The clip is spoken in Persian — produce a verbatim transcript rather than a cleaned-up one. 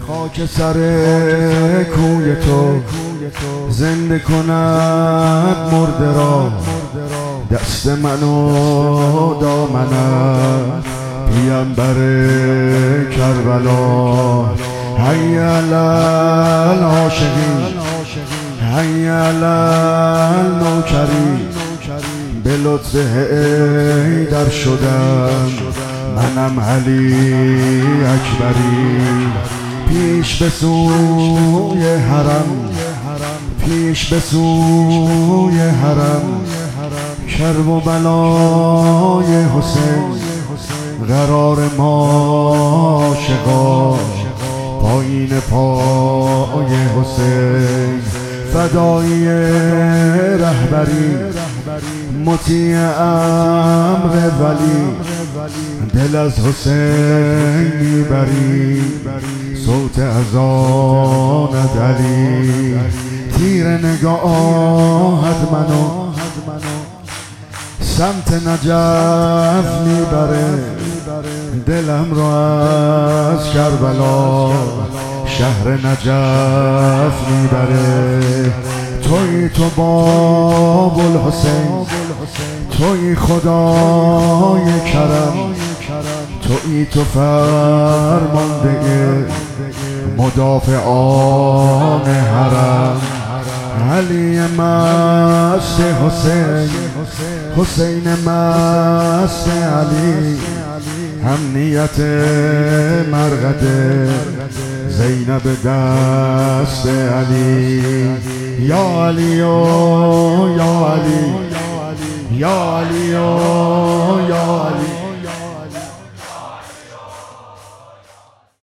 خاک سر کوی تو زنده کند مرده را، دست من و دامنم پیامبر کربلا. حی علی العاشقین، حی علی النوکرین، به لطف حیدر شدم منم علی اکبری. پیش به سوی حرم، پیش به سوی حرم، کرب و بلای حسین قرار ما عاشقا. پایین پای حسین فدایی رهبری، مطیع امر ولی، دل از حسین میبری صوت اذانت علی. تیر نگاهت منو سمت نجف میبره، دلم رو از کربلا شهر نجف میبره. توی تو باب الحسین، توی خدای کرم، توی تو فرمانده مدافعان حرم. علی مست حسین، حسین مست علی، امنیت مرقده زینب دست علی. یا علی و یا علی، یا علی و یا علی.